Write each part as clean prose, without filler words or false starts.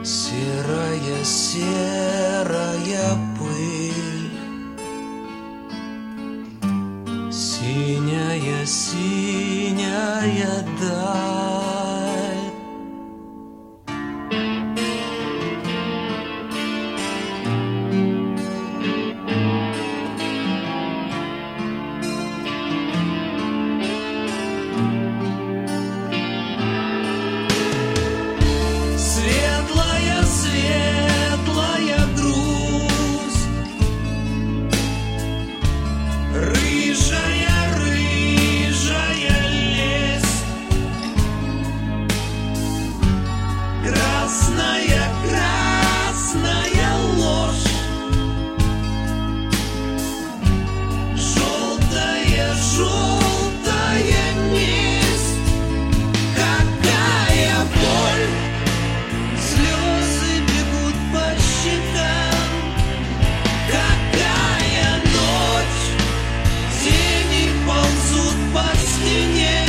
Серая, серая пыль, синяя, синяя даль. Светлая, светлая грусть, рыжая, рыжая лесть, красная, красная ложь, желтая, желтая месть. Какая боль! Слезы бегут по щекам. Какая ночь! Тени ползут по стене.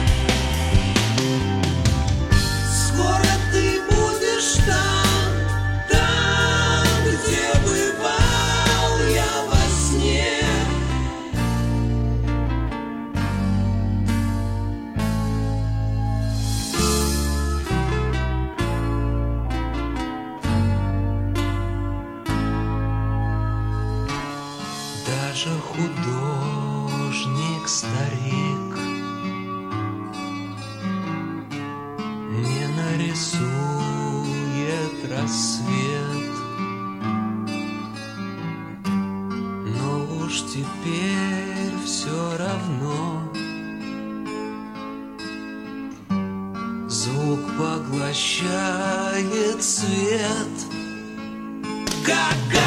Скоро ты будешь там, где бывал я во сне. Даже художник-старик не нарисует рассвет, но уж теперь все равно звук поглощает свет. Как